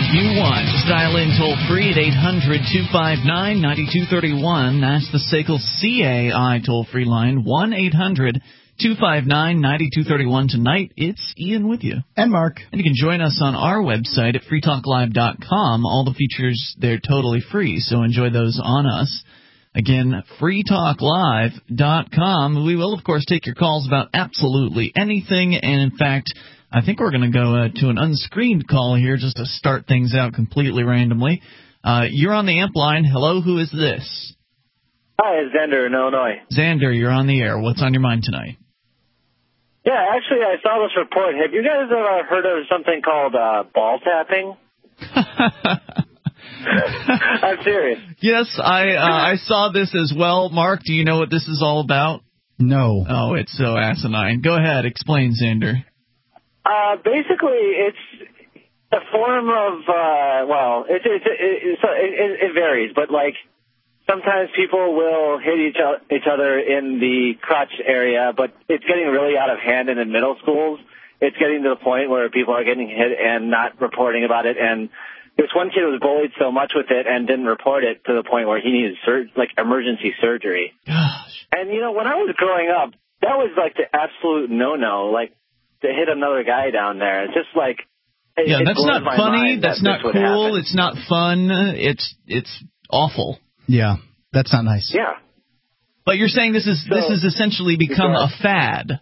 you want. Just dial in toll-free at 800-259-9231. That's the SACL CAI toll-free line, 1-800-259-9231. Tonight, it's Ian with you. And Mark. And you can join us on our website at freetalklive.com. All the features, they're totally free, so enjoy those on us. Again, freetalklive.com. We will, of course, take your calls about absolutely anything, and in fact, I think we're going to go to an unscreened call here just to start things out completely randomly. You're on the amp line. Hello, who is this? Hi, it's Xander in Illinois. Xander, you're on the air. What's on your mind tonight? Yeah, actually, I saw this report. Have you guys ever heard of something called ball tapping? I'm serious. Yes, I saw this as well. Mark, do you know what this is all about? No. Oh, it's so asinine. Go ahead, explain, Xander. Basically, it's a form of, it varies, but like sometimes people will hit each other in the crotch area, but it's getting really out of hand in the middle schools. It's getting to the point where people are getting hit and not reporting about it, and this one kid was bullied so much with it and didn't report it to the point where he needed emergency surgery. Gosh. And, you know, when I was growing up, that was like the absolute no-no, like to hit another guy down there. It's just like... Yeah, that's not funny. That's not cool. It's not fun. It's awful. Yeah, that's not nice. Yeah. But you're saying this is essentially become a fad.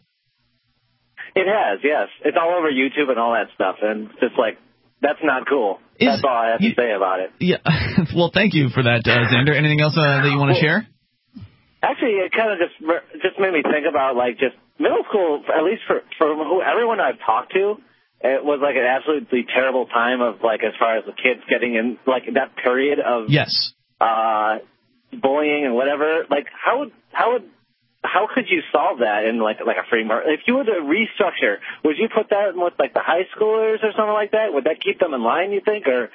It has, yes. It's all over YouTube and all that stuff, and just like... That's not cool. That's all I have to say about it. Yeah. Well, thank you for that, Xander. Anything else that you want to share? Actually, it kind of just made me think about, like, just middle school, at least for everyone I've talked to, it was, like, an absolutely terrible time of, like, as far as the kids getting in, like, that period of... Yes. Bullying and whatever. Like, how could you solve that in like a framework? If you were to restructure, would you put that in with like the high schoolers or something like that? Would that keep them in line, you think, or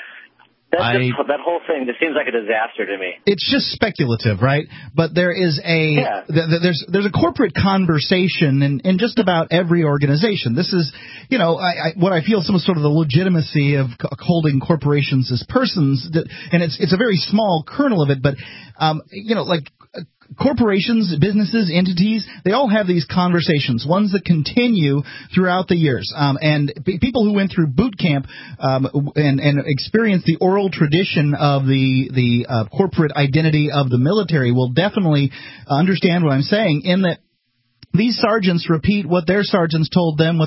that whole thing just seems like a disaster to me? It's just speculative, right? But there is there's a corporate conversation in just about every organization. This is, you know, what I feel some sort of the legitimacy of holding corporations as persons, and it's a very small kernel of it, but you know, like. Corporations, businesses, entities, they all have these conversations, ones that continue throughout the years. And people who went through boot camp and experienced the oral tradition of the corporate identity of the military will definitely understand what I'm saying, in that these sergeants repeat what their sergeants told them,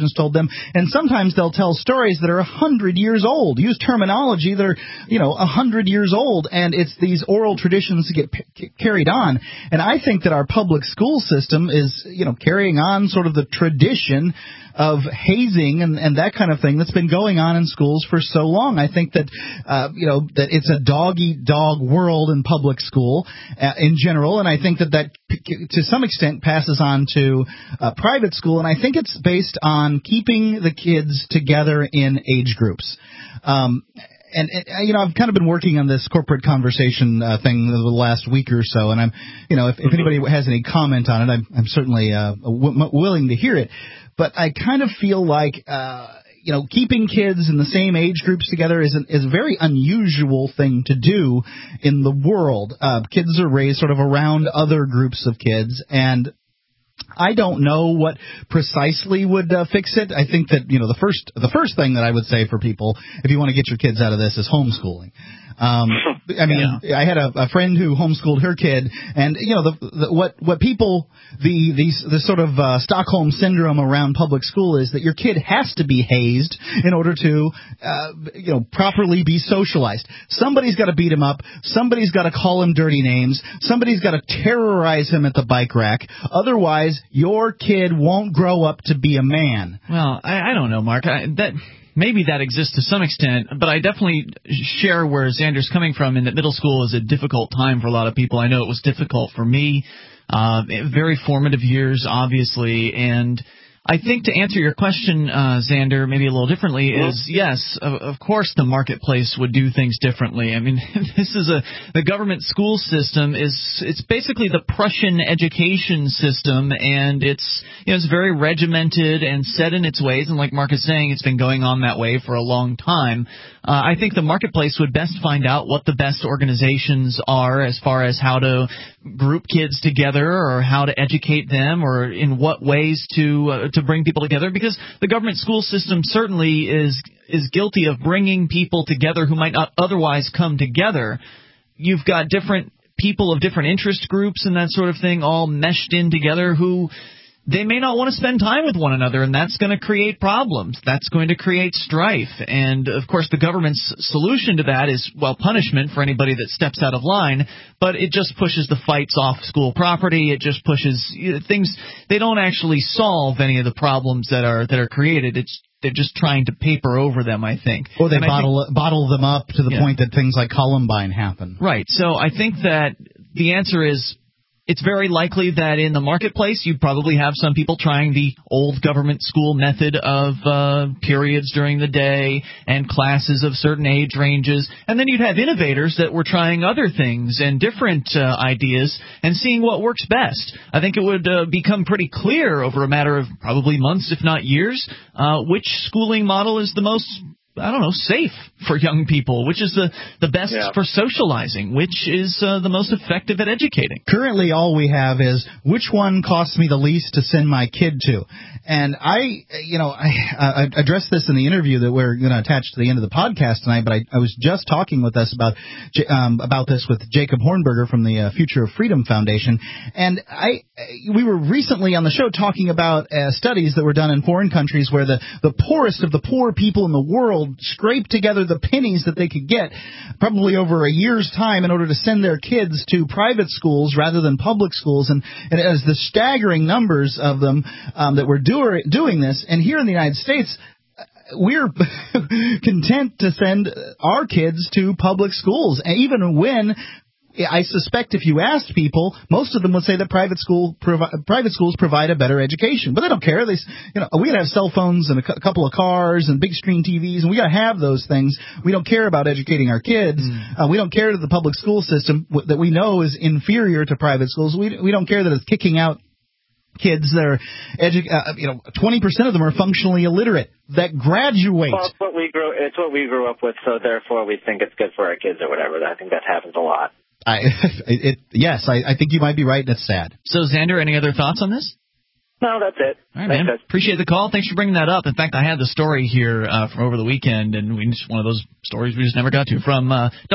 and sometimes they'll tell stories that are 100 years old, use terminology that are, 100 years old, and it's these oral traditions that get carried on. And I think that our public school system is, carrying on sort of the tradition of hazing and that kind of thing that's been going on in schools for so long. I think that, that it's a dog-eat-dog world in public school in general, and I think that to some extent passes on to private school, and I think it's based on keeping the kids together in age groups. And I've kind of been working on this corporate conversation thing the last week or so, and I'm, if anybody has any comment on it, I'm certainly willing to hear it. But I kind of feel like, keeping kids in the same age groups together is a very unusual thing to do in the world. Kids are raised sort of around other groups of kids, and I don't know what precisely would fix it. I think that, the first thing that I would say for people, if you want to get your kids out of this, is homeschooling. I had a friend who homeschooled her kid, and the sort of Stockholm syndrome around public school is that your kid has to be hazed in order to properly be socialized. Somebody's got to beat him up. Somebody's got to call him dirty names. Somebody's got to terrorize him at the bike rack. Otherwise, your kid won't grow up to be a man. Well, I don't know, Mark. Maybe that exists to some extent, but I definitely share where Xander's coming from in that middle school is a difficult time for a lot of people. I know it was difficult for me. Very formative years, obviously, and I think to answer your question, Xander, maybe a little differently, is yes, of course the marketplace would do things differently. I mean, the government school system it's basically the Prussian education system, and it's very regimented and set in its ways, and like Mark is saying, it's been going on that way for a long time. I think the marketplace would best find out what the best organizations are as far as how to group kids together or how to educate them or in what ways to bring people together, because the government school system certainly is guilty of bringing people together who might not otherwise come together. You've got different people of different interest groups and that sort of thing all meshed in together who they may not want to spend time with one another, and that's going to create problems. That's going to create strife. And, of course, the government's solution to that is, well, punishment for anybody that steps out of line, but it just pushes the fights off school property. It just pushes things. They don't actually solve any of the problems that are created. They're just trying to paper over them, I think. Or they bottle them up to the point that things like Columbine happen. Right. So I think that the answer is, it's very likely that in the marketplace you'd probably have some people trying the old government school method of periods during the day and classes of certain age ranges, and then you'd have innovators that were trying other things and different ideas and seeing what works best. I think it would become pretty clear over a matter of probably months, if not years, which schooling model is the most safe for young people, which is the best for socializing, which is the most effective at educating. Currently, all we have is which one costs me the least to send my kid to. And I addressed this in the interview that we're going to attach to the end of the podcast tonight, but I was just talking with us about this with Jacob Hornberger from the Future of Freedom Foundation. And we were recently on the show talking about studies that were done in foreign countries where the poorest of the poor people in the world scraped together the pennies that they could get probably over a year's time in order to send their kids to private schools rather than public schools. And as the staggering numbers of them that were doing this, and here in the United States, we're content to send our kids to public schools, even when I suspect if you asked people, most of them would say that private schools provide a better education, but they don't care. We gotta have cell phones and a couple of cars and big screen TVs, and we gotta have those things. We don't care about educating our kids. We don't care that the public school system that we know is inferior to private schools. We don't care that it's kicking out kids that are 20% of them are functionally illiterate that graduate. Well, it's what we grew up with, so therefore we think it's good for our kids or whatever. I think that happens a lot. Yes, I think you might be right, and it's sad. So, Xander, any other thoughts on this? No, that's it. All right, man. Appreciate the call. Thanks for bringing that up. In fact, I had the story here from over the weekend, and one of those stories we just never got to, from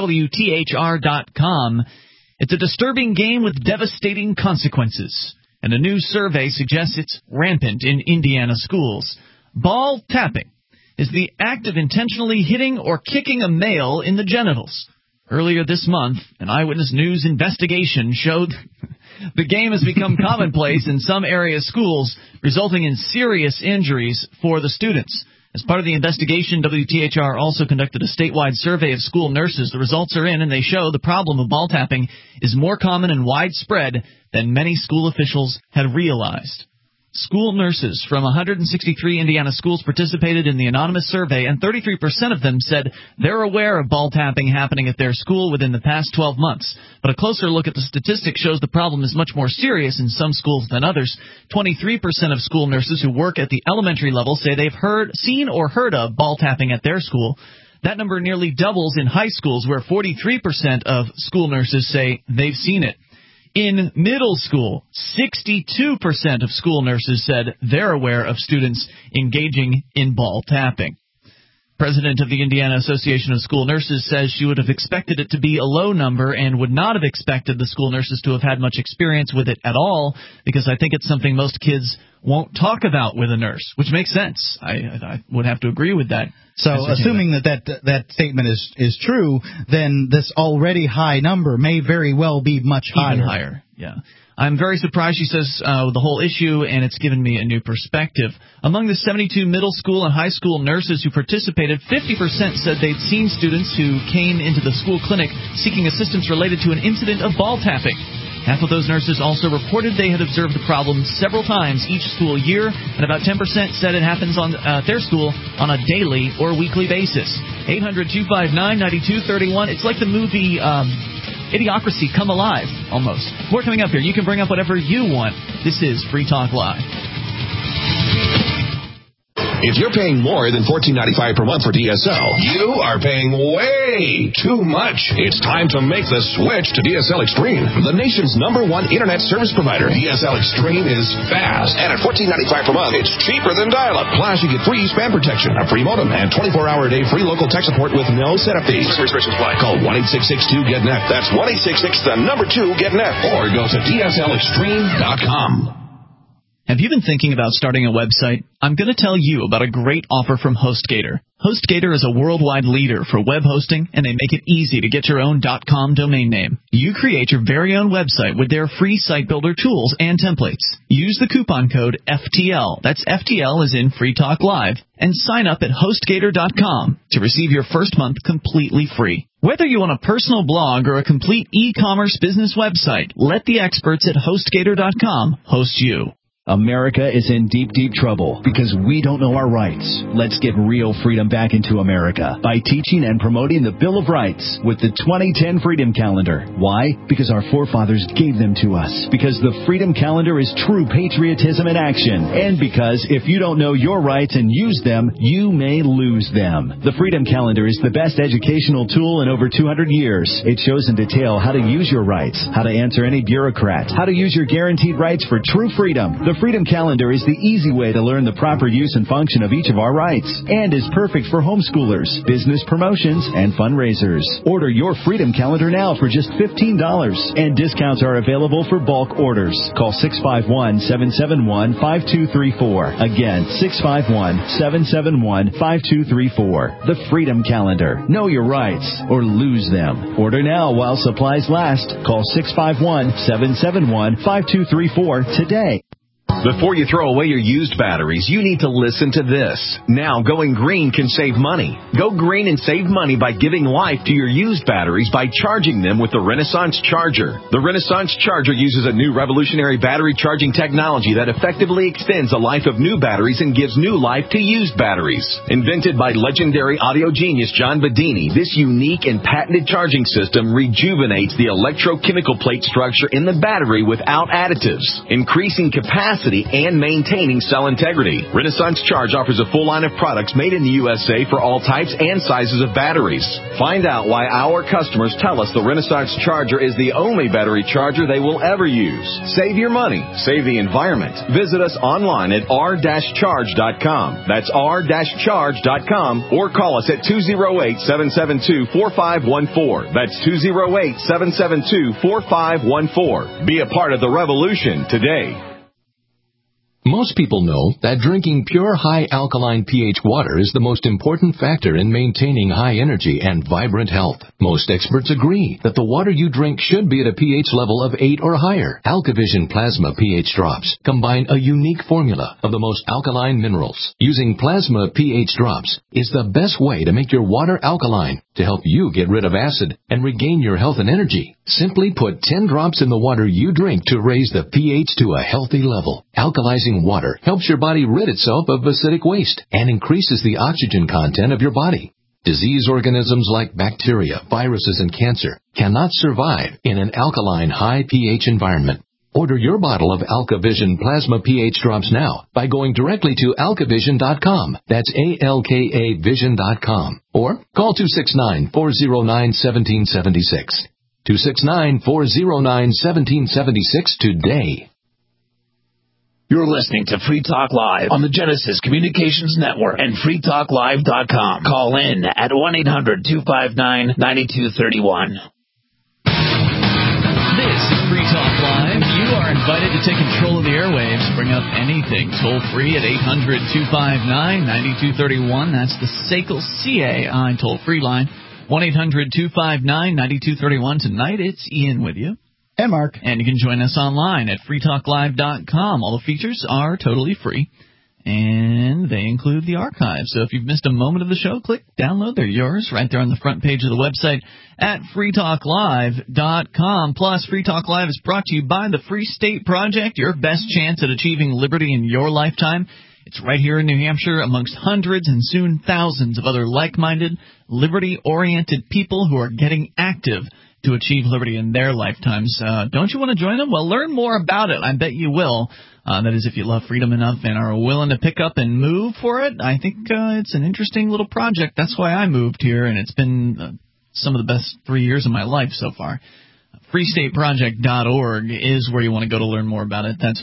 WTHR.com. It's a disturbing game with devastating consequences, and a new survey suggests it's rampant in Indiana schools. Ball tapping is the act of intentionally hitting or kicking a male in the genitals. Earlier this month, an Eyewitness News investigation showed the game has become commonplace in some area schools, resulting in serious injuries for the students. As part of the investigation, WTHR also conducted a statewide survey of school nurses. The results are in, and they show the problem of ball tapping is more common and widespread than many school officials had realized. School nurses from 163 Indiana schools participated in the anonymous survey, and 33% of them said they're aware of ball tapping happening at their school within the past 12 months. But a closer look at the statistics shows the problem is much more serious in some schools than others. 23% of school nurses who work at the elementary level say they've seen or heard of ball tapping at their school. That number nearly doubles in high schools, where 43% of school nurses say they've seen it. In middle school, 62% of school nurses said they're aware of students engaging in ball tapping. President of the Indiana Association of School Nurses says she would have expected it to be a low number and would not have expected the school nurses to have had much experience with it at all, because I think it's something most kids won't talk about with a nurse, which makes sense. I would have to agree with that. So assuming that statement is true, then this already high number may very well be much higher. Even higher, yeah. I'm very surprised, she says, with the whole issue, and it's given me a new perspective. Among the 72 middle school and high school nurses who participated, 50% said they'd seen students who came into the school clinic seeking assistance related to an incident of ball tapping. Half of those nurses also reported they had observed the problem several times each school year, and about 10% said it happens on their school on a daily or weekly basis. 800-259-9231. It's like the movie Idiocracy Come Alive, almost. More coming up here. You can bring up whatever you want. This is Free Talk Live. If you're paying more than $14.95 per month for DSL, you are paying way too much. It's time to make the switch to DSL Extreme, the nation's #1 internet service provider. DSL Extreme is fast, and at $14.95 per month, it's cheaper than dial-up. Plus, you get free spam protection, a free modem, and 24-hour-a-day free local tech support with no setup fees. Restrictions apply. Call 1-866-2-GET-NET. That's 1-866-2-GET-NET. Or go to DSLExtreme.com. Have you been thinking about starting a website? I'm going to tell you about a great offer from HostGator. HostGator is a worldwide leader for web hosting, and they make it easy to get your own .com domain name. You create your very own website with their free site builder tools and templates. Use the coupon code FTL, that's FTL as in Free Talk Live, and sign up at HostGator.com to receive your first month completely free. Whether you want a personal blog or a complete e-commerce business website, let the experts at HostGator.com host you. America is in deep, deep trouble because we don't know our rights. Let's get real freedom back into America by teaching and promoting the Bill of Rights with the 2010 Freedom Calendar. Why? Because our forefathers gave them to us. Because the Freedom Calendar is true patriotism in action. And because if you don't know your rights and use them, you may lose them. The Freedom Calendar is the best educational tool in over 200 years. It shows in detail how to use your rights, how to answer any bureaucrat, how to use your guaranteed rights for true freedom. The Freedom Calendar is the easy way to learn the proper use and function of each of our rights and is perfect for homeschoolers, business promotions, and fundraisers. Order your Freedom Calendar now for just $15, and discounts are available for bulk orders. Call 651-771-5234. Again, 651-771-5234. The Freedom Calendar. Know your rights or lose them. Order now while supplies last. Call 651-771-5234 today. Before you throw away your used batteries, you need to listen to this. Now, going green can save money. Go green and save money by giving life to your used batteries by charging them with the Renaissance Charger. The Renaissance Charger uses a new revolutionary battery charging technology that effectively extends the life of new batteries and gives new life to used batteries. Invented by legendary audio genius John Bedini, this unique and patented charging system rejuvenates the electrochemical plate structure in the battery without additives, increasing capacity and maintaining cell integrity. Renaissance Charge offers a full line of products made in the USA for all types and sizes of batteries. Find out why our customers tell us the Renaissance Charger is the only battery charger they will ever use. Save your money. Save the environment. Visit us online at r-charge.com. That's r-charge.com, or call us at 208-772-4514. That's 208-772-4514. Be a part of the revolution today. Most people know that drinking pure high alkaline pH water is the most important factor in maintaining high energy and vibrant health. Most experts agree that the water you drink should be at a pH level of 8 or higher. AlkaVision Plasma pH drops combine a unique formula of the most alkaline minerals. Using plasma pH drops is the best way to make your water alkaline to help you get rid of acid and regain your health and energy. Simply put 10 drops in the water you drink to raise the pH to a healthy level. Alkalizing water helps your body rid itself of acidic waste and increases the oxygen content of your body. Disease organisms like bacteria, viruses, and cancer cannot survive in an alkaline high pH environment. Order your bottle of AlkaVision Plasma pH drops now by going directly to alkavision.com. That's ALKA Vision.com. Or call 269-409-1776. 269-409-1776 today. You're listening to Free Talk Live on the Genesis Communications Network and freetalklive.com. Call in at 1-800-259-9231. This is Free Talk Live. You are invited to take control of the airwaves. Bring up anything. Toll free at 800-259-9231. That's the SACL CAI toll-free line. 1-800-259-9231. Tonight, it's Ian with you. And Mark. And you can join us online at freetalklive.com. All the features are totally free. and they include the archive. So if you've missed a moment of the show, click download. They're yours right there on the front page of the website at freetalklive.com. Plus, Free Talk Live is brought to you by the Free State Project, your best chance at achieving liberty in your lifetime. It's right here in New Hampshire amongst hundreds and soon thousands of other like-minded, liberty-oriented people who are getting active to achieve liberty in their lifetimes. Don't you want to join them? Well, learn more about it. I bet you will. That is, if you love freedom enough and are willing to pick up and move for it. I think it's an interesting little project. That's why I moved here, and it's been some of the best 3 years of my life so far. FreeStateProject.org is where you want to go to learn more about it. That's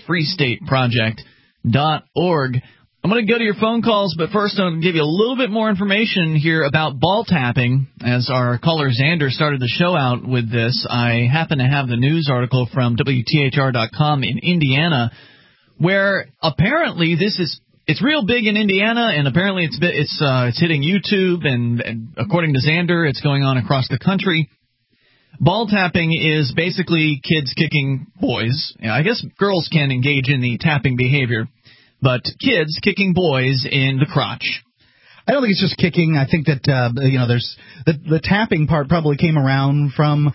FreeStateProject.org. I'm going to go to your phone calls, but first I'm going to give you a little bit more information here about ball tapping. As our caller Xander started the show out with this, I happen to have the news article from WTHR.com in Indiana, where apparently it's real big in Indiana, and apparently it's hitting YouTube, and according to Xander, it's going on across the country. Ball tapping is basically kids kicking boys. I guess girls can engage in the tapping behavior, but kids kicking boys in the crotch. I don't think it's just kicking. I think that there's the tapping part probably came around from.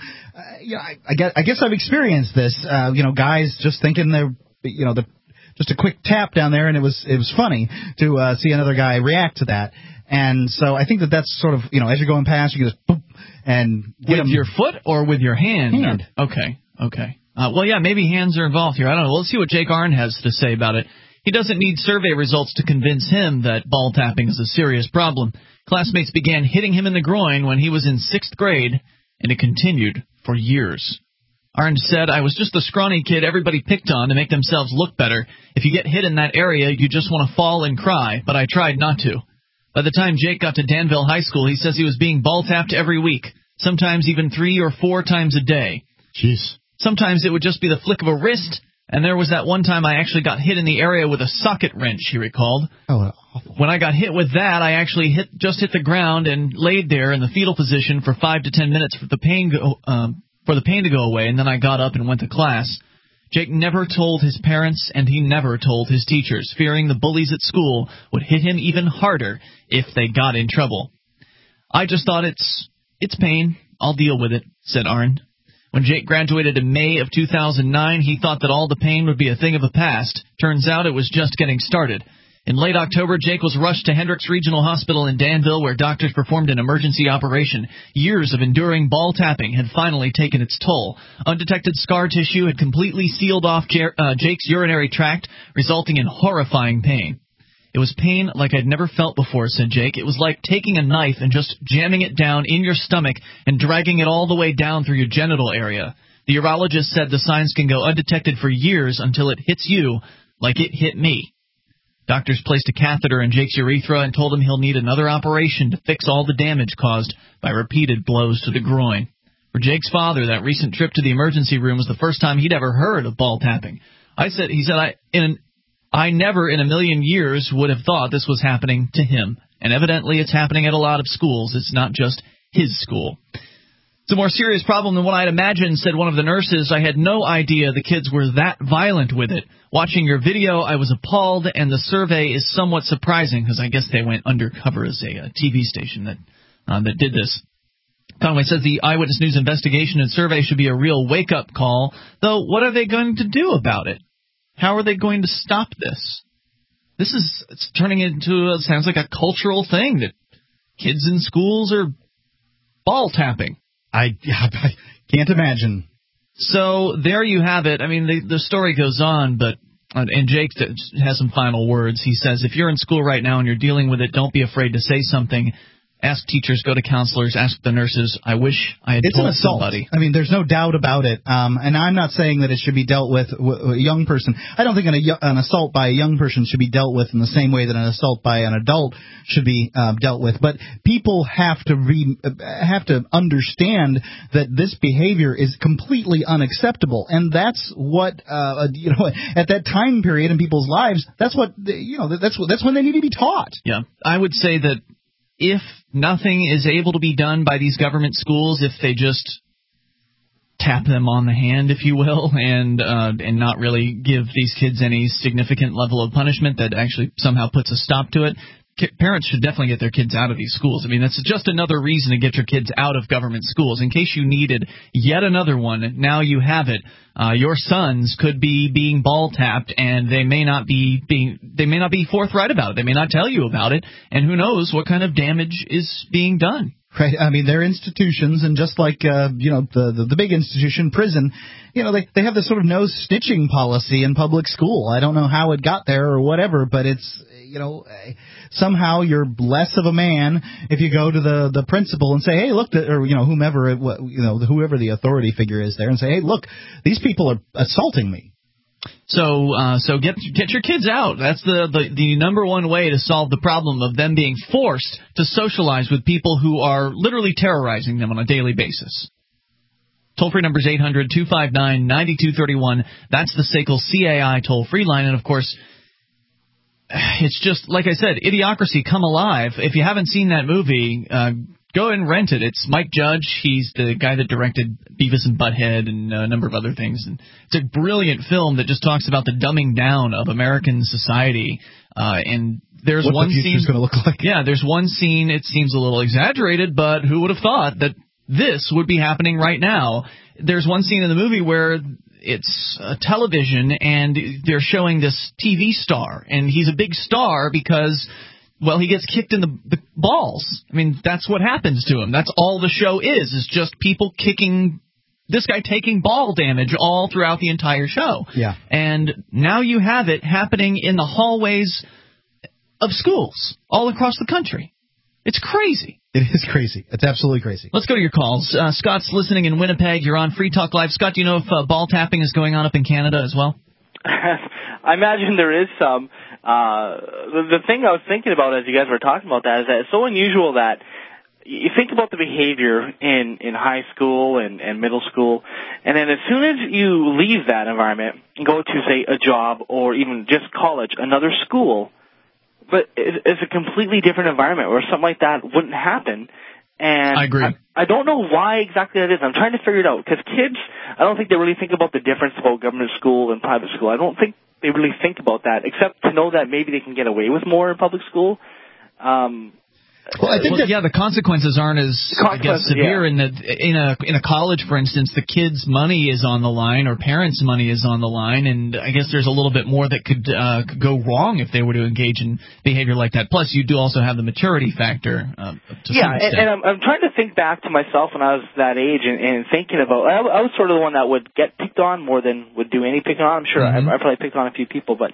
I guess I've experienced this. Guys just thinking they're just a quick tap down there, and it was funny to see another guy react to that. And so I think that's sort of, as you're going past, you just boop and with your foot or with your hand. Hand. Okay. Well, yeah, maybe hands are involved here. I don't know. Let's see what Jake Arnn has to say about it. He doesn't need survey results to convince him that ball tapping is a serious problem. Classmates began hitting him in the groin when he was in 6th grade, and it continued for years. Arnn said, "I was just the scrawny kid everybody picked on to make themselves look better. If you get hit in that area, you just want to fall and cry, but I tried not to." By the time Jake got to Danville High School, he says he was being ball tapped every week, sometimes even 3 or 4 times a day. Jeez. Sometimes it would just be the flick of a wrist, and there was that one time I actually got hit in the area with a socket wrench, he recalled. Oh, awful. When I got hit with that, I actually just hit the ground and laid there in the fetal position for 5 to 10 minutes for the pain to go away, and then I got up and went to class. Jake never told his parents, and he never told his teachers, fearing the bullies at school would hit him even harder if they got in trouble. "I just thought it's pain. I'll deal with it," said Arnn. When Jake graduated in May of 2009, he thought that all the pain would be a thing of the past. Turns out it was just getting started. In late October, Jake was rushed to Hendricks Regional Hospital in Danville, where doctors performed an emergency operation. Years of enduring ball tapping had finally taken its toll. Undetected scar tissue had completely sealed off Jake's urinary tract, resulting in horrifying pain. "It was pain like I'd never felt before," said Jake. "It was like taking a knife and just jamming it down in your stomach and dragging it all the way down through your genital area. The urologist said the signs can go undetected for years until it hits you like it hit me." Doctors placed a catheter in Jake's urethra and told him he'll need another operation to fix all the damage caused by repeated blows to the groin. For Jake's father, that recent trip to the emergency room was the first time he'd ever heard of ball tapping. I never in a million years would have thought this was happening to him. And evidently it's happening at a lot of schools. It's not just his school. "It's a more serious problem than what I'd imagined," said one of the nurses. "I had no idea the kids were that violent with it. Watching your video, I was appalled, and the survey is somewhat surprising," because I guess they went undercover as a TV station that did this. Conway says the Eyewitness News investigation and survey should be a real wake-up call, though what are they going to do about it? How are they going to stop this? It's turning into, it sounds like a cultural thing that kids in schools are ball tapping. I can't imagine. So there you have it. I mean, the story goes on, but and Jake has some final words. He says, "If you're in school right now and you're dealing with it, don't be afraid to say something. Ask teachers, go to counselors, ask the nurses. I wish I had told somebody." I mean, there's no doubt about it. And I'm not saying that it should be dealt with a young person. I don't think an assault by a young person should be dealt with in the same way that an assault by an adult should be dealt with. But people have to understand that this behavior is completely unacceptable, and that's what at that time period in people's lives, that's what that's when they need to be taught. Yeah, I would say that if nothing is able to be done by these government schools, if they just tap them on the hand, if you will, and not really give these kids any significant level of punishment that actually somehow puts a stop to it. Parents should definitely get their kids out of these schools. I mean, that's just another reason to get your kids out of government schools. In case you needed yet another one, now you have it. Your sons could be being ball tapped, and they may not be forthright about it. They may not tell you about it, and who knows what kind of damage is being done. Right. I mean, they're institutions, and just like the big institution, prison, they have this sort of no snitching policy in public school. I don't know how it got there or whatever, but it's somehow you're less of a man if you go to the principal and say, hey, look, or whomever the authority figure is there, and say, hey, look, these people are assaulting me. So get your kids out. That's the number one way to solve the problem of them being forced to socialize with people who are literally terrorizing them on a daily basis. Toll-free number is 800-259-9231. That's the SACL CAI toll-free line. And, of course, it's just, like I said, Idiocracy Come Alive. If you haven't seen that movie, go and rent it. It's Mike Judge. He's the guy that directed Beavis and Butthead and a number of other things. And it's a brilliant film that just talks about the dumbing down of American society. And there's what one the future's scene. Going to look like. Yeah, there's one scene. It seems a little exaggerated, but who would have thought that this would be happening right now? There's one scene in the movie where it's a television, and they're showing this TV star, and he's a big star because, well, he gets kicked in the balls. I mean, that's what happens to him. That's all the show is just people kicking this guy, taking ball damage all throughout the entire show. Yeah. And now you have it happening in the hallways of schools all across the country. It's crazy. It is crazy. It's absolutely crazy. Let's go to your calls. Scott's listening in Winnipeg. You're on Free Talk Live. Scott, do you know if ball tapping is going on up in Canada as well? I imagine there is some. The thing I was thinking about as you guys were talking about that is that it's so unusual that you think about the behavior in high school and middle school, and then as soon as you leave that environment and go to, say, a job or even just college, another school, but it's a completely different environment where something like that wouldn't happen. And I agree. I don't know why exactly that is. I'm trying to figure it out because kids, I don't think they really think about the difference about government school and private school. I don't think they really think about that, except to know that maybe they can get away with more in public school. Well, I think the consequences aren't as severe. Yeah. In a college, for instance, the kids' money is on the line or parents' money is on the line, and I guess there's a little bit more that could go wrong if they were to engage in behavior like that. Plus, you do also have the maturity factor. To some extent. And I'm trying to think back to myself when I was that age and thinking about. I was sort of the one that would get picked on more than would do any picking on. I'm sure I probably picked on a few people, but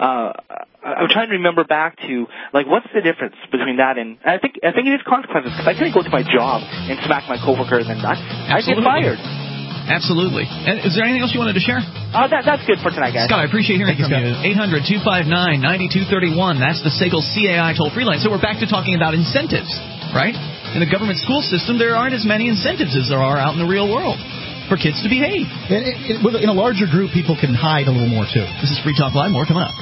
I'm trying to remember back to what's the difference between that and I think it is consequences because I couldn't go to my job and smack my coworker and then I'd get fired. Absolutely. And is there anything else you wanted to share? That's good for tonight, guys. Scott, I appreciate hearing from you. 800-259-9231. That's the SACL CAI toll-free line. So we're back to talking about incentives, right? In the government school system, there aren't as many incentives as there are out in the real world for kids to behave. In a larger group, people can hide a little more, too. This is Free Talk Live. More coming up.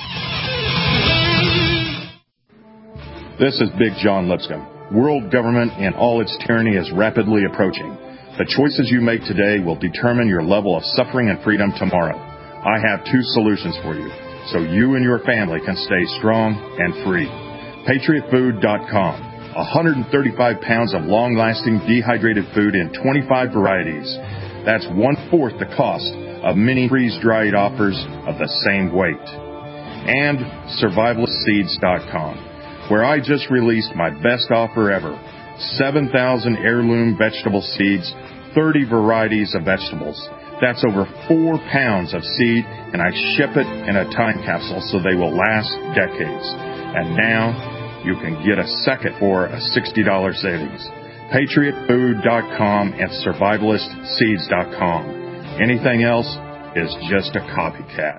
This is Big John Lipscomb. World government and all its tyranny is rapidly approaching. The choices you make today will determine your level of suffering and freedom tomorrow. I have 2 solutions for you, so you and your family can stay strong and free. PatriotFood.com. 135 pounds of long-lasting dehydrated food in 25 varieties. That's 1/4 the cost of many freeze-dried offers of the same weight. And SurvivalistSeeds.com, where I just released my best offer ever. 7,000 heirloom vegetable seeds, 30 varieties of vegetables. That's over 4 pounds of seed, and I ship it in a time capsule so they will last decades. And now you can get a second for a $60 savings. PatriotFood.com and SurvivalistSeeds.com. Anything else is just a copycat.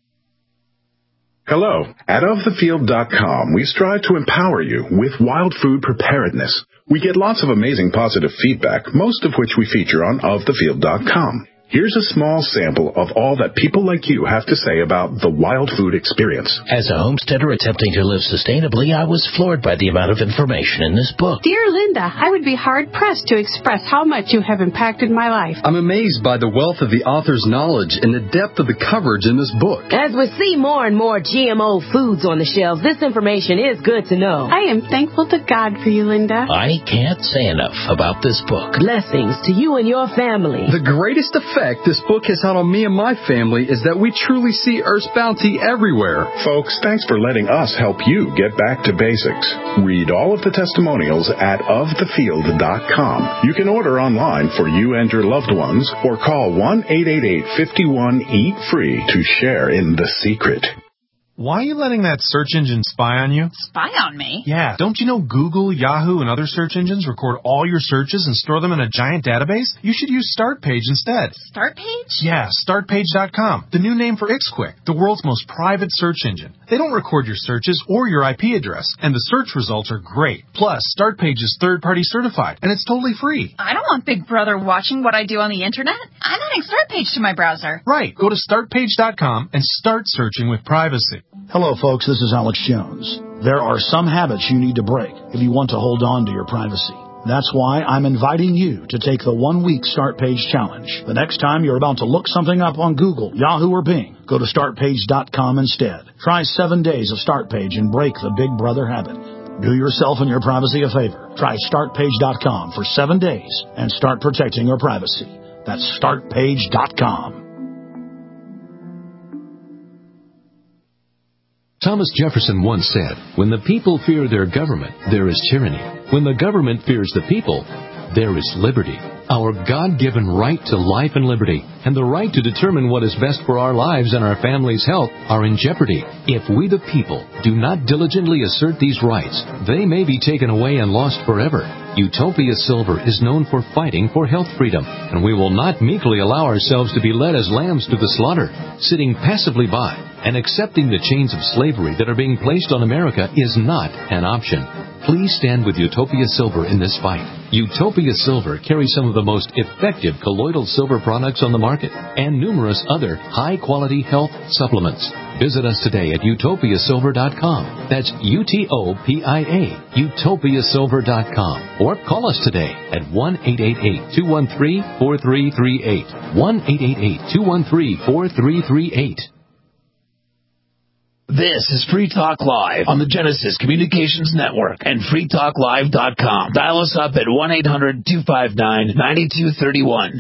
Hello. At OfTheField.com, we strive to empower you with wild food preparedness. We get lots of amazing positive feedback, most of which we feature on OfTheField.com. Here's a small sample of all that people like you have to say about the wild food experience. As a homesteader attempting to live sustainably, I was floored by the amount of information in this book. Dear Linda, I would be hard-pressed to express how much you have impacted my life. I'm amazed by the wealth of the author's knowledge and the depth of the coverage in this book. As we see more and more GMO foods on the shelves, this information is good to know. I am thankful to God for you, Linda. I can't say enough about this book. Blessings to you and your family. The greatest effect this book has had on me and my family is that we truly see Earth's bounty everywhere. Folks, thanks for letting us help you get back to basics. Read all of the testimonials at ofthefield.com. You can order online for you and your loved ones or call 1-888-51-EAT-FREE to share in the secret. Why are you letting that search engine spy on you? Spy on me? Yeah, don't you know Google, Yahoo, and other search engines record all your searches and store them in a giant database? You should use StartPage instead. StartPage? Yeah, StartPage.com, the new name for XQuick, the world's most private search engine. They don't record your searches or your IP address, and the search results are great. Plus, StartPage is third-party certified, and it's totally free. I don't want Big Brother watching what I do on the internet. I'm adding StartPage to my browser. Right, go to StartPage.com and start searching with privacy. Hello, folks. This is Alex Jones. There are some habits you need to break if you want to hold on to your privacy. That's why I'm inviting you to take the 1-week StartPage challenge. The next time you're about to look something up on Google, Yahoo, or Bing, go to StartPage.com instead. Try 7 days of StartPage and break the Big Brother habit. Do yourself and your privacy a favor. Try StartPage.com for 7 days and start protecting your privacy. That's StartPage.com. Thomas Jefferson once said, "When the people fear their government, there is tyranny. When the government fears the people, there is liberty." Our God-given right to life and liberty and the right to determine what is best for our lives and our family's health are in jeopardy. If we the people do not diligently assert these rights, they may be taken away and lost forever. Utopia Silver is known for fighting for health freedom, and we will not meekly allow ourselves to be led as lambs to the slaughter. Sitting passively by and accepting the chains of slavery that are being placed on America is not an option. Please stand with Utopia Silver in this fight. Utopia Silver carries some of the most effective colloidal silver products on the market and numerous other high-quality health supplements. Visit us today at utopiasilver.com. That's UTOPIA, utopiasilver.com. Or call us today at 1-888-213-4338. 1-888-213-4338. This is Free Talk Live on the Genesis Communications Network and freetalklive.com. Dial us up at 1-800-259-9231.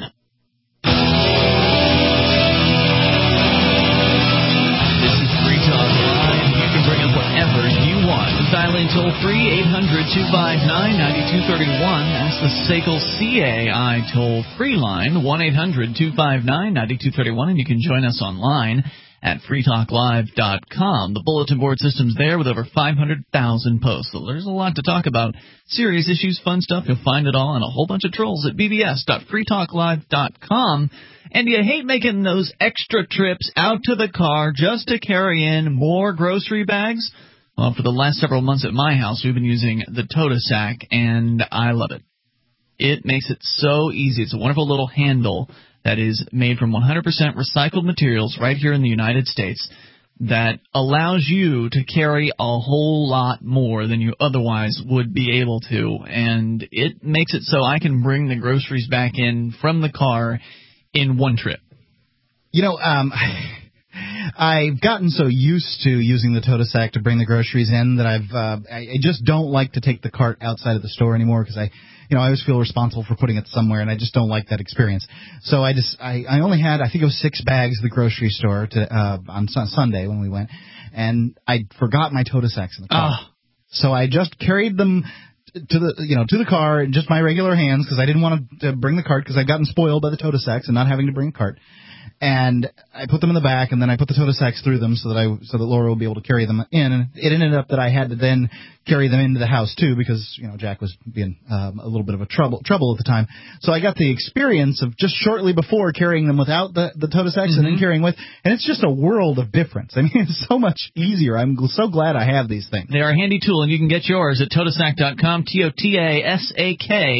This is Free Talk Live. You can bring up whatever you want. Dial in toll free 800-259-9231. That's the SACL CAI toll free line 1-800-259-9231, and you can join us online at freetalklive.com. The bulletin board system's there with over 500,000 posts. So there's a lot to talk about. Serious issues, fun stuff. You'll find it all, and a whole bunch of trolls at bbs.freetalklive.com. And you hate making those extra trips out to the car just to carry in more grocery bags? Well, for the last several months at my house, we've been using the Totasac, and I love it. It makes it so easy. It's a wonderful little handle that is made from 100% recycled materials right here in the United States that allows you to carry a whole lot more than you otherwise would be able to. And it makes it so I can bring the groceries back in from the car in one trip. You know, I've gotten so used to using the Totasac to bring the groceries in that I just don't like to take the cart outside of the store anymore because I always feel responsible for putting it somewhere, and I just don't like that experience. So I only had, I think it was 6 bags at the grocery store on Sunday when we went, and I forgot my Totasacs in the car. So I just carried them to the car in just my regular hands because I didn't want to bring the cart because I'd gotten spoiled by the Totasacs and not having to bring a cart. And I put them in the back, and then I put the Totasacs through them so that Laura will be able to carry them in. And it ended up that I had to then carry them into the house too because Jack was being a little bit of a trouble at the time. So I got the experience of just shortly before carrying them without the Totasacs and then carrying with, and it's just a world of difference. I mean, it's so much easier. I'm so glad I have these things. They are a handy tool, and you can get yours at Totasac.com, Totasak.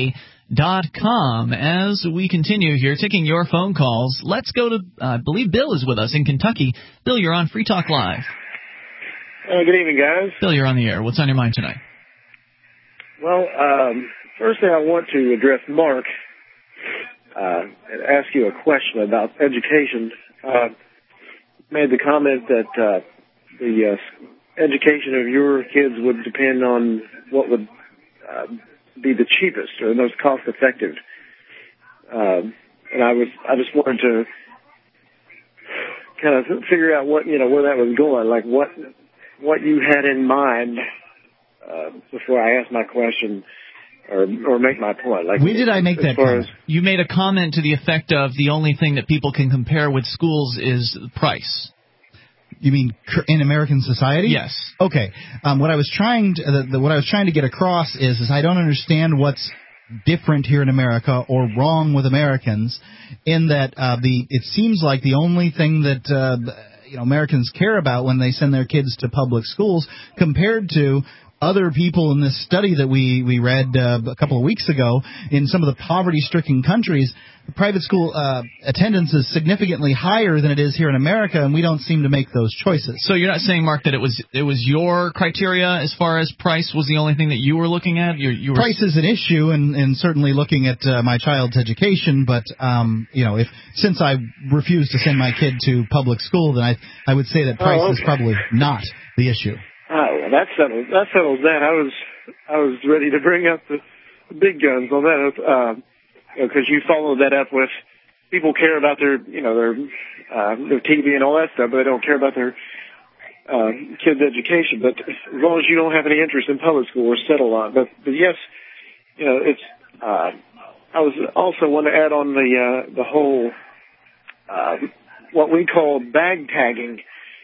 As we continue here, taking your phone calls, let's go to, I believe Bill is with us in Kentucky. Bill, you're on Free Talk Live. Good evening, guys. Bill, you're on the air. What's on your mind tonight? Well, first thing I want to address Mark and ask you a question about education. Made the comment that the education of your kids would depend on what would be the cheapest or the most cost effective. And I just wanted to kind of figure out what, where that was going, like what you had in mind before I asked my question or make my point. Like, when did I make that comment? You made a comment to the effect of the only thing that people can compare with schools is price. You mean in American society? Yes. Okay. What I was trying to get across is I don't understand what's different here in America or wrong with Americans, in that it seems like the only thing that Americans care about when they send their kids to public schools, compared to other people in this study that we read a couple of weeks ago in some of the poverty-stricken countries, private school attendance is significantly higher than it is here in America, and we don't seem to make those choices. So you're not saying, Mark, that it was your criteria as far as price was the only thing that you were looking at? You were... Price is an issue, and certainly looking at my child's education, but since I refuse to send my kid to public school, then I would say that price is probably not the issue. Well, that settles that. I was ready to bring up the big guns on that, because you followed that up with people care about their TV and all that stuff, but they don't care about their kids' education. But as long as you don't have any interest in public school, we're settled on. But yes, it's. I was also want to add on the whole what we call bag tagging.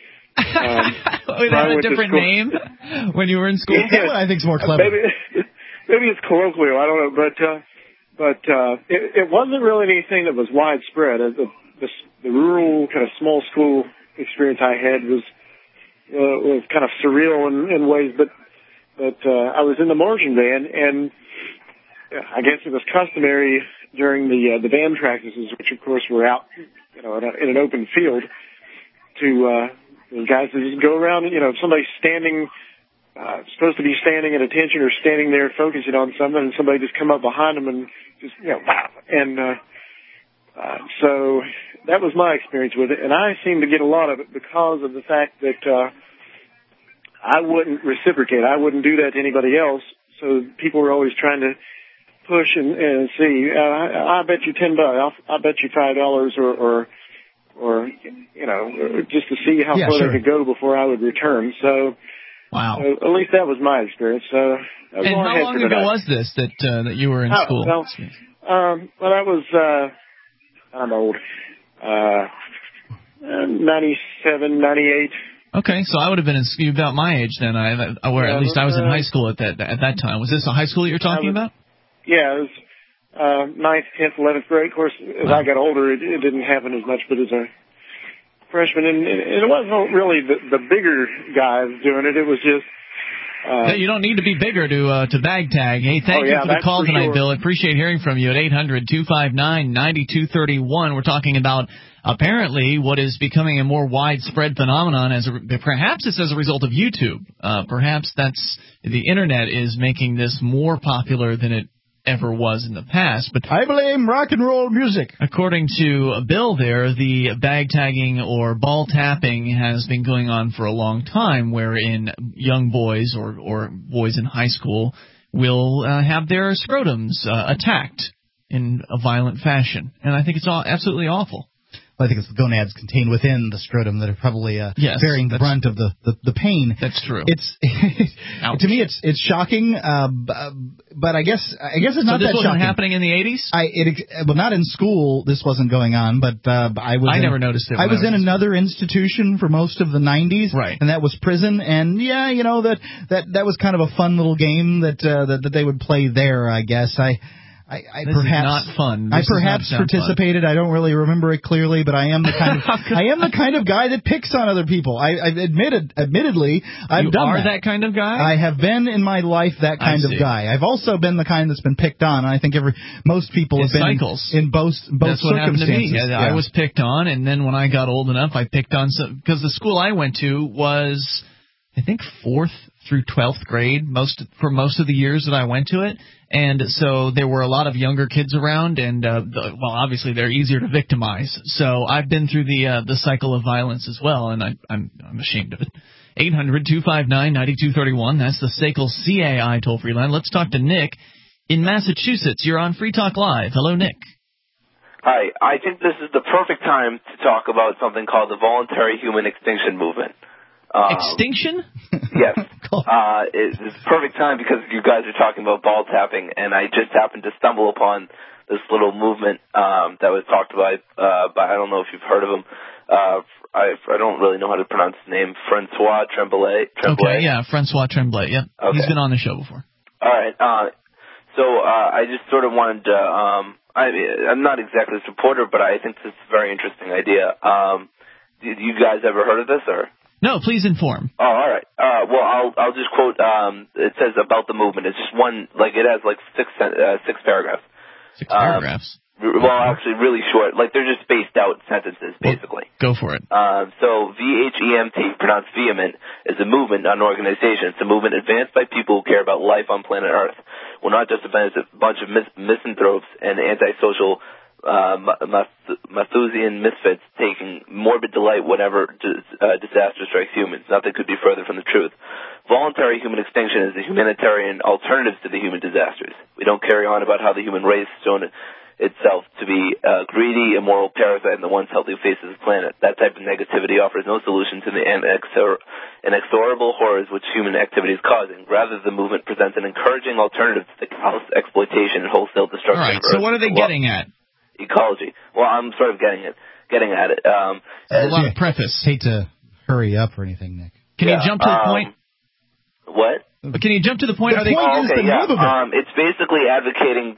Was that a different name when you were in school? Yeah, I think it's more clever. Maybe it's colloquial. I don't know, but it wasn't really anything that was widespread. The rural kind of small school experience I had was kind of surreal in ways, but I was in the marching band, and I guess it was customary during the band practices, which of course were out, in an open field, to guys that just go around, if somebody's standing, supposed to be standing at attention or standing there focusing on something, and somebody just come up behind them and just, wow. And so that was my experience with it, and I seem to get a lot of it because of the fact that I wouldn't reciprocate. I wouldn't do that to anybody else, so people were always trying to push and see, I bet you $10, I bet you $5, or just to see how far they could go before I would return. So, wow. At least that was my experience. So, and how long ago was this that you were in school? Well, that was I'm old, 97, 98. Okay, so I would have been about my age then. At least I was in high school at that time. Was this a high school that you're talking about? Yeah, it was 9th, 10th, 11th grade. Of course, as I got older, it didn't happen as much, but as a freshman, and it wasn't really the bigger guys doing it. It was just... you don't need to be bigger to bag tag. Hey, thank you for the call tonight, Bill. I appreciate hearing from you at 800-259-9231. We're talking about apparently what is becoming a more widespread phenomenon, perhaps it's as a result of YouTube. Perhaps that's the Internet is making this more popular than it ever was in the past. But I blame rock and roll music. According to Bill there, the bag tagging or ball tapping has been going on for a long time, wherein young boys or boys in high school will have their scrotums attacked in a violent fashion. And I think it's absolutely awful. I think it's the gonads contained within the scrotum that are probably bearing the brunt of the pain. That's true. It's to me it's shocking, but I guess it's not that shocking. So this wasn't happening in the 80s? Well, not in school. This wasn't going on, but I never noticed it. I was in another institution for most of the 90s, right? And that was prison. And that was kind of a fun little game that they would play there. I guess This is not fun. I perhaps participated. I don't really remember it clearly, but I am the kind of guy that picks on other people. I've admittedly, I've done that. You are that kind of guy? I have been in my life that kind of guy. I've also been the kind that's been picked on. And I think most people have been in both That's what happened to me. Yeah. I was picked on, and then when I got old enough, I picked on some because the school I went to was, I think, 4th through 12th grade for most of the years that I went to it. And so there were a lot of younger kids around, and obviously they're easier to victimize. So I've been through the cycle of violence as well, and I'm ashamed of it. 800-259-9231. That's the SACL CAI toll-free line. Let's talk to Nick in Massachusetts. You're on Free Talk Live. Hello, Nick. Hi. I think this is the perfect time to talk about something called the Voluntary Human Extinction Movement. Extinction? Yes. It's the perfect time because you guys are talking about ball tapping, and I just happened to stumble upon this little movement that was talked about by, I don't know if you've heard of him. I don't really know how to pronounce his name. Francois Tremblay. Okay, yeah, Francois Tremblay. Yeah, okay. He's been on the show before. All right. So I just sort of wanted to. I'm not exactly a supporter, but I think this is a very interesting idea. Did you guys ever heard of this or? No, please inform. Oh, all right. Well, I'll just quote. It says about the movement. It's just one, it has six paragraphs. 6 paragraphs. Well, actually, really short. They're just spaced out sentences, basically. Go for it. So VHEMT, pronounced vehement, is a movement, not an organization. It's a movement advanced by people who care about life on planet Earth. Well, not just a bunch of misanthropes and antisocial Malthusian misfits taking morbid delight whenever disaster strikes humans. Nothing could be further from the truth. Voluntary human extinction is a humanitarian alternative to the human disasters. We don't carry on about how the human race has shown itself to be greedy, immoral parasite in the once healthy face of the planet. That type of negativity offers no solution to the inexorable horrors which human activity is causing. Rather, the movement presents an encouraging alternative to the callous exploitation and wholesale destruction. All right, so what are they getting at? Ecology. Well, I'm sort of getting at it. A lot of preface. Hate to hurry up or anything, Nick. Can you jump to the point? What? Can you jump to the point? It's basically advocating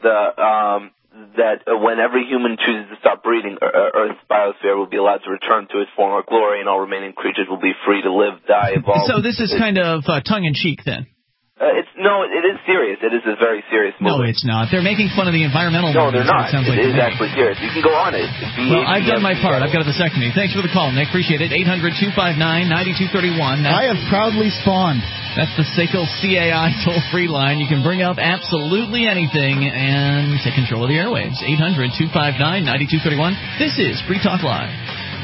that when every human chooses to stop breeding, Earth's biosphere will be allowed to return to its former glory, and all remaining creatures will be free to live, die, evolve. So this is kind of tongue-in-cheek, then? It is serious. It is a very serious movement. No, it's not. They're making fun of the environmental movement. No, they're not. It is actually serious. You can go on it. Well, I've done my part. I've got a vasectomy. Thanks for the call, Nick. Appreciate it. 800-259-9231. I have proudly spawned. That's the SACL CAI toll-free line. You can bring up absolutely anything and take control of the airwaves. 800-259-9231. This is Free Talk Live.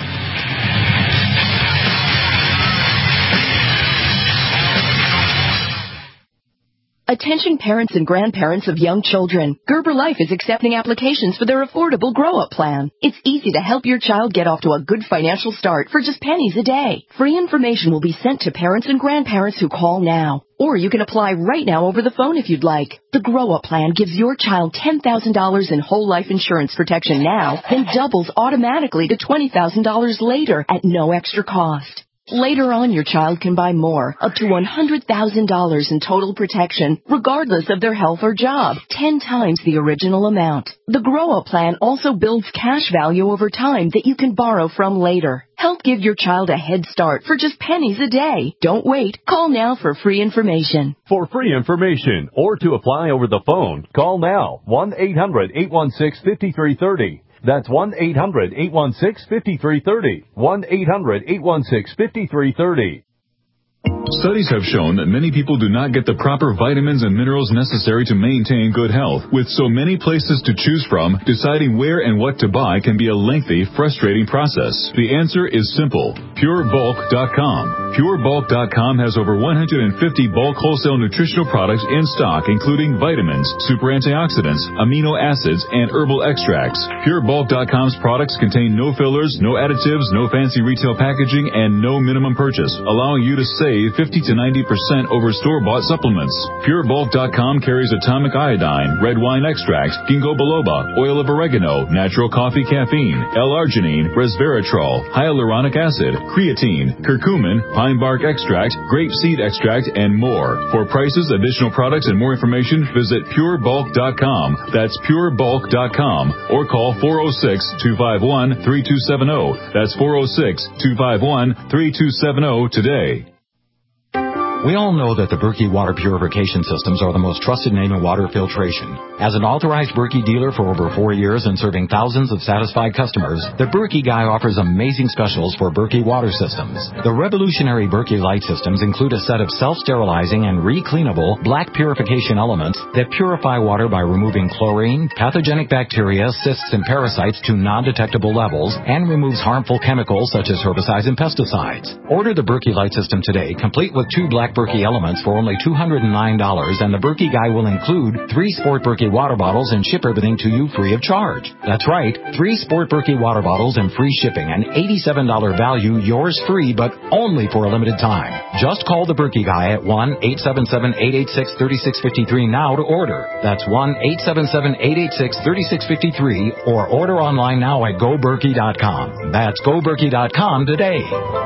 Attention parents and grandparents of young children. Gerber Life is accepting applications for their affordable grow-up plan. It's easy to help your child get off to a good financial start for just pennies a day. Free information will be sent to parents and grandparents who call now. Or you can apply right now over the phone if you'd like. The grow-up plan gives your child $10,000 in whole life insurance protection now, then doubles automatically to $20,000 later at no extra cost. Later on, your child can buy more, up to $100,000 in total protection, regardless of their health or job, 10 times the original amount. The Grow Up Plan also builds cash value over time that you can borrow from later. Help give your child a head start for just pennies a day. Don't wait. Call now for free information. For free information or to apply over the phone, call now. 1-800-816-5330. That's 1-800-816-5330. 1-800-816-5330. Studies have shown that many people do not get the proper vitamins and minerals necessary to maintain good health. With so many places to choose from, deciding where and what to buy can be a lengthy, frustrating process. The answer is simple. PureBulk.com. PureBulk.com has over 150 bulk wholesale nutritional products in stock, including vitamins, super antioxidants, amino acids, and herbal extracts. PureBulk.com's products contain no fillers, no additives, no fancy retail packaging, and no minimum purchase, allowing you to save save 50 to 90% over store-bought supplements. PureBulk.com carries atomic iodine, red wine extract, ginkgo biloba, oil of oregano, natural coffee caffeine, L-arginine, resveratrol, hyaluronic acid, creatine, curcumin, pine bark extract, grape seed extract, and more. For prices, additional products, and more information, visit PureBulk.com. That's PureBulk.com. Or call 406-251-3270. That's 406-251-3270 today. We all know that the Berkey water purification systems are the most trusted name in water filtration. As an authorized Berkey dealer for over 4 years and serving thousands of satisfied customers, the Berkey Guy offers amazing specials for Berkey water systems. The revolutionary Berkey Light systems include a set of self-sterilizing and recleanable black purification elements that purify water by removing chlorine, pathogenic bacteria, cysts, and parasites to non-detectable levels, and removes harmful chemicals such as herbicides and pesticides. Order the Berkey Light system today, complete with 2 black Berkey elements for only $209, and the Berkey Guy will include 3 Sport Berkey water bottles and ship everything to you free of charge. That's right, 3 Sport Berkey water bottles and free shipping, an $87 value, yours free, but only for a limited time. Just call the Berkey Guy at 1-877-886-3653 now to order. That's 1-877-886-3653, or order online now at GoBerkey.com. That's GoBerkey.com today.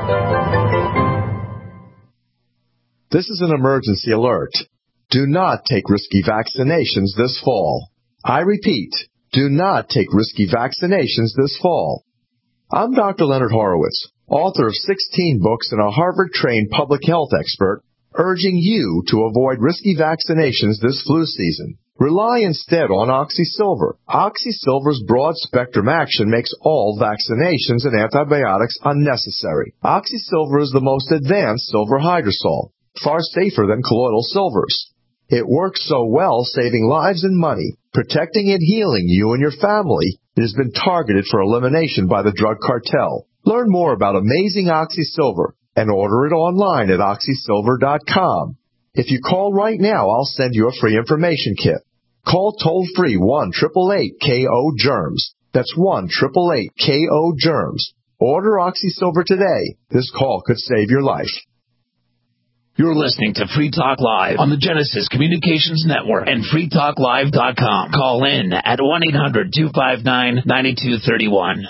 This is an emergency alert. Do not take risky vaccinations this fall. I repeat, do not take risky vaccinations this fall. I'm Dr. Leonard Horowitz, author of 16 books and a Harvard-trained public health expert, urging you to avoid risky vaccinations this flu season. Rely instead on OxySilver. OxySilver's broad-spectrum action makes all vaccinations and antibiotics unnecessary. OxySilver is the most advanced silver hydrosol, far safer than colloidal silvers. It works so well, saving lives and money, protecting and healing you and your family. It has been targeted for elimination by the drug cartel. Learn more about amazing OxySilver and order it online at OxySilver.com. If you call right now, I'll send you a free information kit. Call toll-free 1-888-KO-GERMS. That's 1-888-KO-GERMS. Order OxySilver today. This call could save your life. You're listening to Free Talk Live on the Genesis Communications Network and freetalklive.com. Call in at 1-800-259-9231.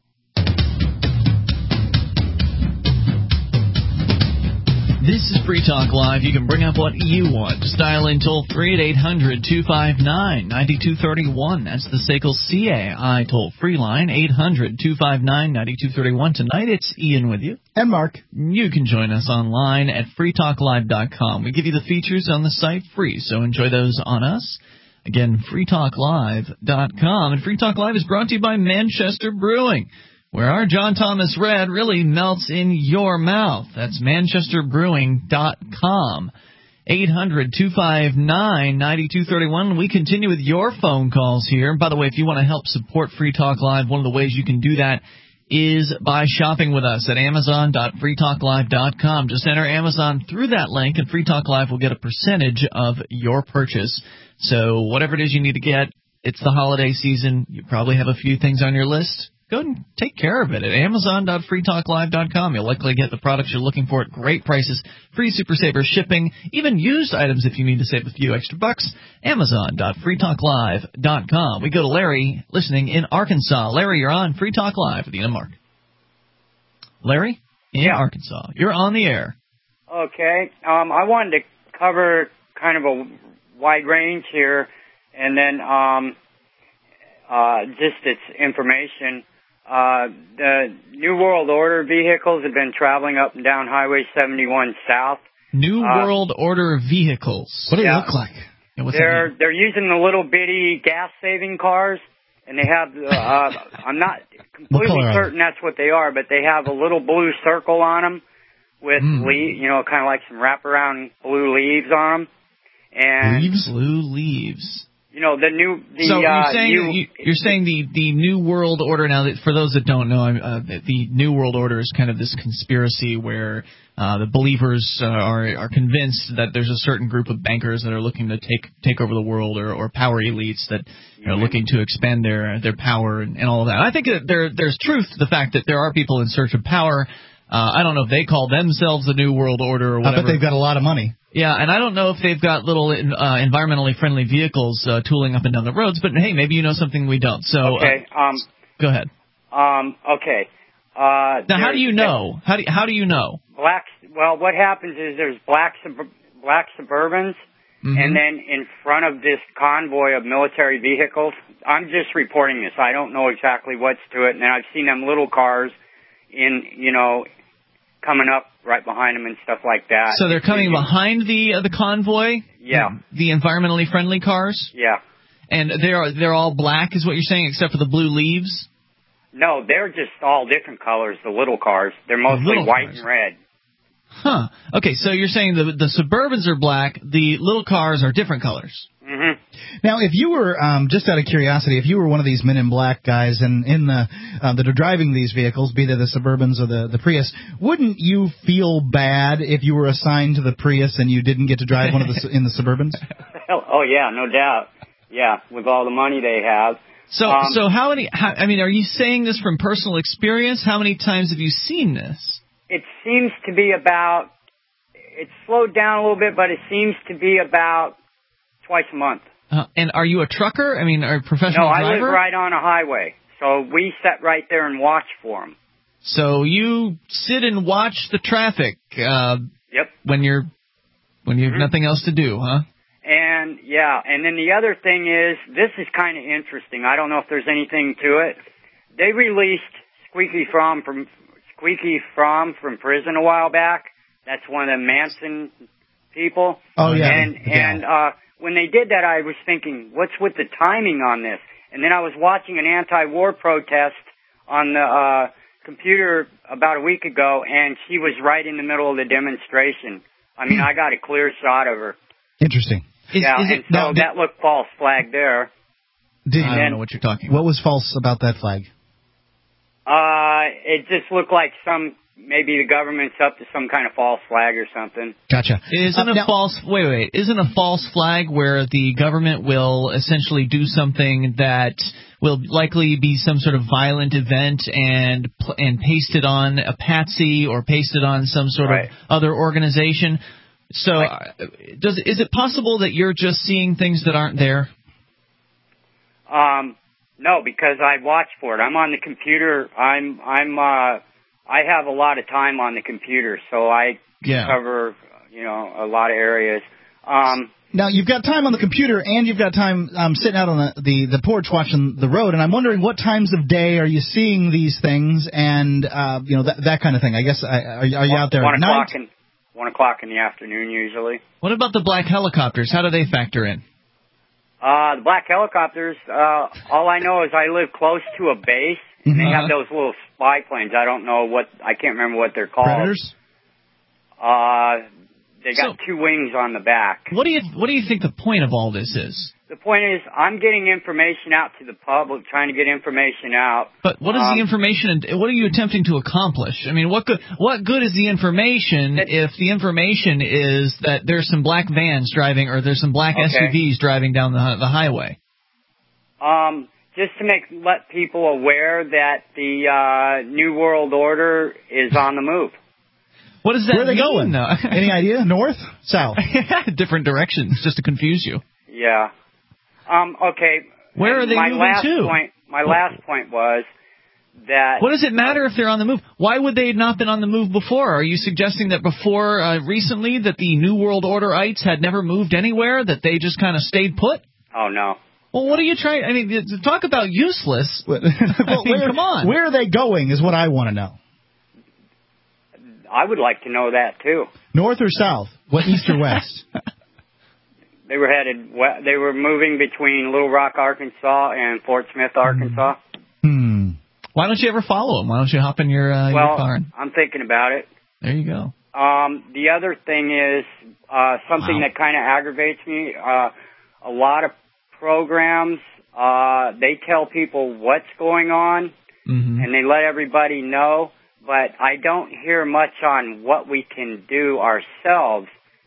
This is Free Talk Live. You can bring up what you want. Just dial in toll-free at 800-259-9231. That's the SACL CAI toll-free line, 800-259-9231. Tonight, it's Ian with you. And Mark. You can join us online at freetalklive.com. We give you the features on the site free, so enjoy those on us. Again, freetalklive.com. And Free Talk Live is brought to you by Manchester Brewing, where our John Thomas Red really melts in your mouth. That's manchesterbrewing.com. 800-259-9231. We continue with your phone calls here. By the way, if you want to help support Free Talk Live, one of the ways you can do that is by shopping with us at amazon.freetalklive.com. Just enter Amazon through that link, and Free Talk Live will get a percentage of your purchase. So whatever it is you need to get, it's the holiday season. You probably have a few things on your list. Go and take care of it at amazon.freetalklive.com. You'll likely get the products you're looking for at great prices, free Super Saver shipping, even used items if you need to save a few extra bucks. Amazon.freetalklive.com. We go to Larry listening in Arkansas. Larry, you're on Free Talk Live with Ian and Mark. Larry in Arkansas. You're on the air. Okay. I wanted to cover kind of a wide range here, and then just its information. The New World Order vehicles have been traveling up and down Highway 71 south. New World Order vehicles. What do they look like? They're using the little bitty gas-saving cars, and they have, I'm not completely certain that's what they are, but they have a little blue circle on them with, kind of like some wraparound blue leaves on them. And blue leaves. So you're saying the New World Order. Now, for those that don't know, the New World Order is kind of this conspiracy where the believers are convinced that there's a certain group of bankers that are looking to take over the world, or power elites that are looking to expand their power and all of that. I think that there's truth to the fact that there are people in search of power. I don't know if they call themselves the New World Order or whatever. I bet they've got a lot of money. Yeah, and I don't know if they've got little environmentally friendly vehicles tooling up and down the roads, but hey, maybe you know something we don't. So okay, go ahead. Okay. Now, how do you know? How do you know? Well, what happens is there's black Suburbans, and then in front of this convoy of military vehicles, I'm just reporting this. I don't know exactly what's to it, and I've seen them little cars coming up right behind them and stuff like that. So they're coming behind the convoy? Yeah. The environmentally friendly cars? Yeah. And they're all black is what you're saying, except for the blue leaves? No, they're just all different colors, the little cars. They're mostly white and red. Huh. Okay, so you're saying the Suburbans are black, the little cars are different colors. Mm-hmm. Now, if you were, just out of curiosity, if you were one of these Men in Black guys and that are driving these vehicles, be they the Suburbans or the Prius, wouldn't you feel bad if you were assigned to the Prius and you didn't get to drive one of in the Suburbans? Oh, yeah, no doubt. Yeah, with all the money they have. So are you saying this from personal experience? How many times have you seen this? It seems to be it's slowed down a little bit, but it seems to be about twice a month. And are you a trucker? I mean, are you a professional driver? No, I live right on a highway, so we sit right there and watch for them. So you sit and watch the traffic. Yep. When you have nothing else to do, huh? And and then the other thing is, this is kind of interesting. I don't know if there's anything to it. They released Squeaky Fromm from prison a while back. That's one of the Manson people. Oh yeah. And when they did that, I was thinking, what's with the timing on this? And then I was watching an anti-war protest on the computer about a week ago, and she was right in the middle of the demonstration. I mean, I got a clear shot of her. Interesting. That looked false flag there. I don't know what you're talking about. What was false about that flag? It just looked like maybe the government's up to some kind of false flag or something. Gotcha. Isn't a false flag where the government will essentially do something that will likely be some sort of violent event and paste it on a patsy or paste it on some sort of other organization? So is it possible that you're just seeing things that aren't there? No, because I watch for it. I'm on the computer. I have a lot of time on the computer, so I cover, a lot of areas. Now, you've got time on the computer and you've got time sitting out on the porch watching the road, and I'm wondering what times of day are you seeing these things and, that kind of thing. I guess, are you out there at night? 1 o'clock in the afternoon, usually. What about the black helicopters? How do they factor in? The black helicopters, all I know is I live close to a base, and they have those little spy planes. I can't remember what they're called. Predators? They got two wings on the back. What do you think the point of all this is? The point is, I'm getting information out to the public, trying to get information out. But what is the information? What are you attempting to accomplish? I mean, what good is the information if the information is that there's some black vans driving or there's some black SUVs driving down the highway? Just to let people aware that the New World Order is on the move. What does that mean? Where are they going? Any idea? North? South? Different directions, just to confuse you. Yeah. Okay. Where are they moving to? My last point was that... What does it matter if they're on the move? Why would they have not been on the move before? Are you suggesting that before recently that the New World Order-ites had never moved anywhere, that they just kind of stayed put? Oh, no. Well, what are you trying... I mean, talk about useless. Come on. Where are they going is what I want to know. I would like to know that, too. North or south? What, east or west? They were moving between Little Rock, Arkansas and Fort Smith, Arkansas. Why don't you ever follow them? Why don't you hop in your car? I'm thinking about it. There you go. The other thing is something that kind of aggravates me. A lot of programs, they tell people what's going on, and they let everybody know, but I don't hear much on what we can do ourselves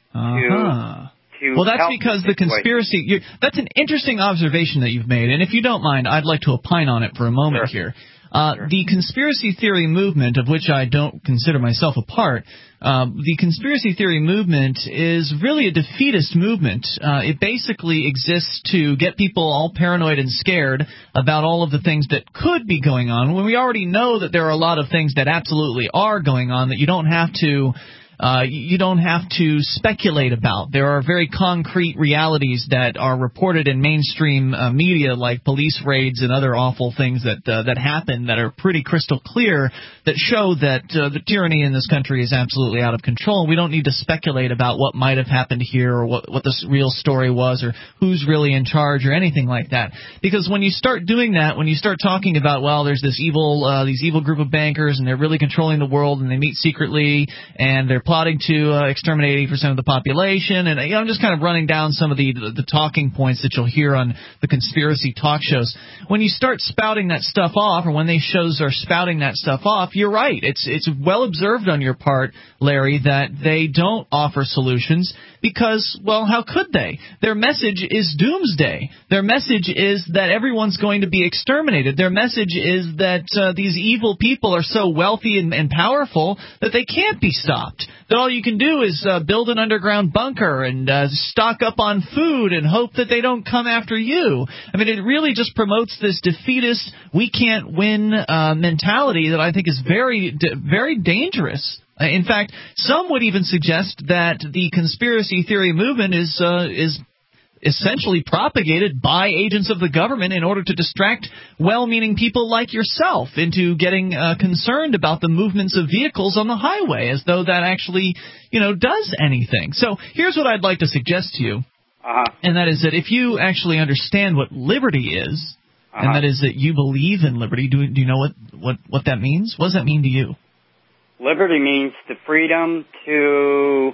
to Well, that's because the conspiracy... That's an interesting observation that you've made, and if you don't mind, I'd like to opine on it for a moment here. The conspiracy theory movement, of which I don't consider myself a part, the conspiracy theory movement is really a defeatist movement. It basically exists to get people all paranoid and scared about all of the things that could be going on, when we already know that there are a lot of things that absolutely are going on that you don't have to speculate about. There are very concrete realities that are reported in mainstream media, like police raids and other awful things that happen, that are pretty crystal clear, that show that the tyranny in this country is absolutely out of control. We don't need to speculate about what might have happened here, or what the real story was, or who's really in charge, or anything like that. Because when you start doing that, when you start talking about, well, there's these evil group of bankers, and they're really controlling the world, and they meet secretly, and they're plotting to exterminate 80% of the population, and I'm just kind of running down some of the talking points that you'll hear on the conspiracy talk shows. When you start spouting that stuff off, or when these shows are spouting that stuff off, you're right. It's well observed on your part, Larry, that they don't offer solutions because, well, how could they? Their message is doomsday. Their message is that everyone's going to be exterminated. Their message is that these evil people are so wealthy and powerful that they can't be stopped. That all you can do is build an underground bunker and stock up on food and hope that they don't come after you. I mean, it really just promotes this defeatist, we can't win mentality that I think is very, very dangerous. In fact, some would even suggest that the conspiracy theory movement is essentially propagated by agents of the government in order to distract well-meaning people like yourself into getting concerned about the movements of vehicles on the highway, as though that actually, does anything. So here's what I'd like to suggest to you, and that is that if you actually understand what liberty is, and that is that you believe in liberty, do you know what that means? What does that mean to you? Liberty means the freedom to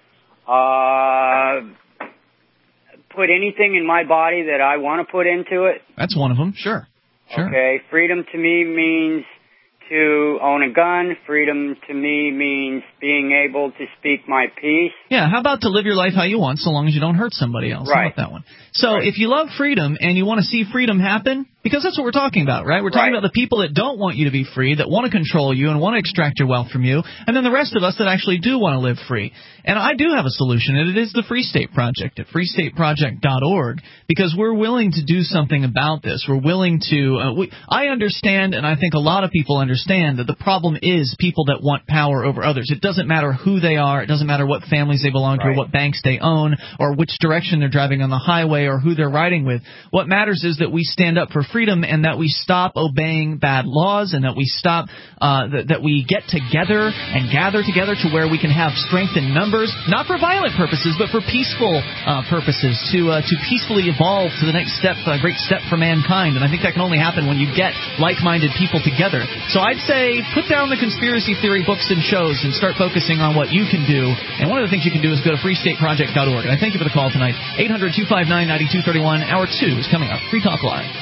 put anything in my body that I want to put into it. That's one of them, sure. Okay, freedom to me means to own a gun. Freedom to me means being able to speak my piece. Yeah, how about to live your life how you want, so long as you don't hurt somebody else? Right. How about that one? So if you love freedom and you want to see freedom happen, because that's what we're talking about, right? We're talking about the people that don't want you to be free, that want to control you and want to extract your wealth from you, and then the rest of us that actually do want to live free. And I do have a solution, and it is the Free State Project at freestateproject.org, because we're willing to do something about this. We're willing to I understand, and I think a lot of people understand, that the problem is people that want power over others. It doesn't matter who they are. It doesn't matter what families they belong to, or what banks they own, or which direction they're driving on the highway, or who they're riding with. What matters is that we stand up for freedom, and that we stop obeying bad laws, and that we stop that we get together and gather together to where we can have strength in numbers, not for violent purposes, but for peaceful purposes, to peacefully evolve to the next step, a great step for mankind. And I think that can only happen when you get like-minded people together. So I'd say put down the conspiracy theory books and shows and start focusing on what you can do. And one of the things you can do is go to freestateproject.org. And I thank you for the call tonight. 800-259-9231. Hour 2 is coming up. Free Talk Live.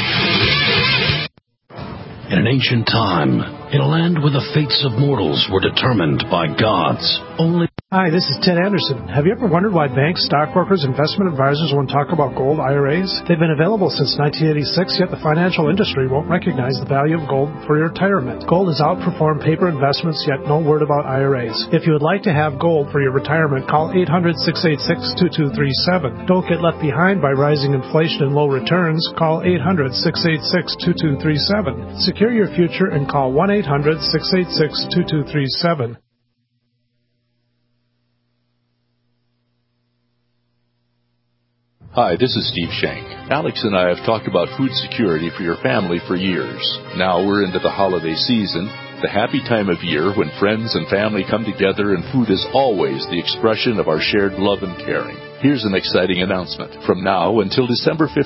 In an ancient time, in a land where the fates of mortals were determined by gods, only... Hi, this is Ted Anderson. Have you ever wondered why banks, stockbrokers, investment advisors won't talk about gold IRAs? They've been available since 1986, yet the financial industry won't recognize the value of gold for your retirement. Gold has outperformed paper investments, yet no word about IRAs. If you would like to have gold for your retirement, call 800-686-2237. Don't get left behind by rising inflation and low returns. Call 800-686-2237. Secure your future and call 1-800-686-2237. Hi, this is Steve Shank. Alex and I have talked about food security for your family for years. Now we're into the holiday season, the happy time of year when friends and family come together and food is always the expression of our shared love and caring. Here's an exciting announcement. From now until December 15th,